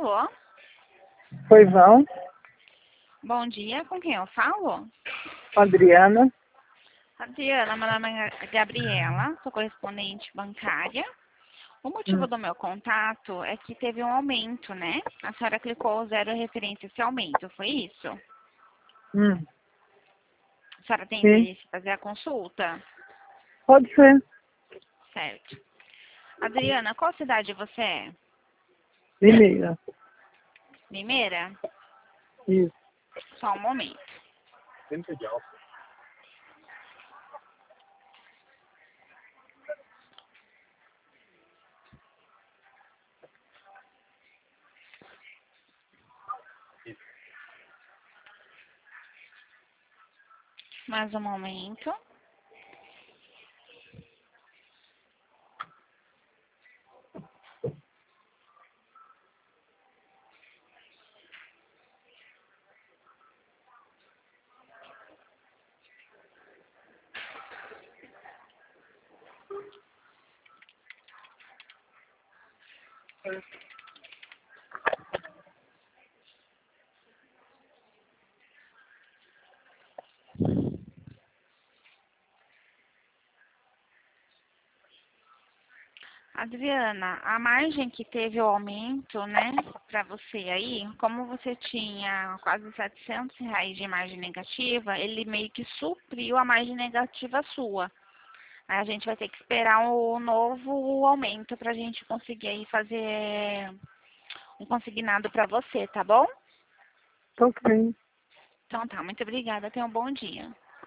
Alô? Poisão, Bom dia, com quem eu falo? Adriana. Adriana, meu nome é Gabriela, sou correspondente bancária. O motivo do meu contato é que teve um aumento, né? A senhora clicou 0 referência a esse aumento, foi isso? Hum, A senhora tem sim, interesse em fazer a consulta? pode ser. Certo. Adriana, qual cidade você é? Limeira. Limeira? Isso. Só um momento. Mais um momento. Adriana, a margem que teve o aumento, né, para você aí, como você tinha quase R$ 700 de margem negativa, ele meio que supriu a margem negativa sua. Aí a gente vai ter que esperar o novo aumento para a gente conseguir aí fazer um consignado para você, tá bom? Ok. Então tá, muito obrigada, tenha um bom dia.